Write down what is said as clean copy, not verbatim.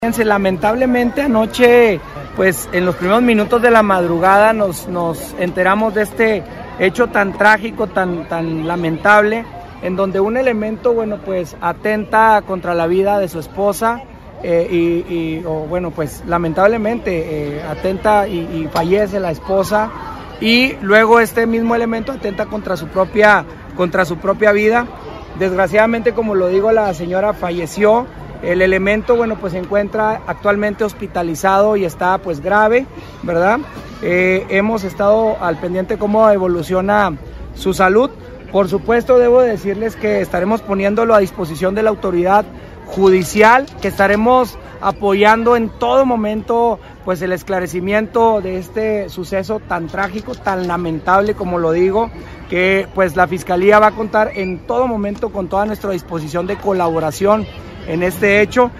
Fíjense, lamentablemente anoche, pues en los primeros minutos de la madrugada nos enteramos de este hecho tan trágico, tan lamentable, en donde un elemento, bueno, pues atenta contra la vida de su esposa pues lamentablemente atenta y fallece la esposa, y luego este mismo elemento atenta contra su propia vida. Desgraciadamente, como lo digo, la señora falleció. El elemento, bueno, pues se encuentra actualmente hospitalizado y está pues grave, ¿verdad? Hemos estado al pendiente cómo evoluciona su salud. Por supuesto, debo decirles que estaremos poniéndolo a disposición de la autoridad judicial, que estaremos apoyando en todo momento pues el esclarecimiento de este suceso tan trágico, tan lamentable, como lo digo, que pues la Fiscalía va a contar en todo momento con toda nuestra disposición de colaboración en este hecho.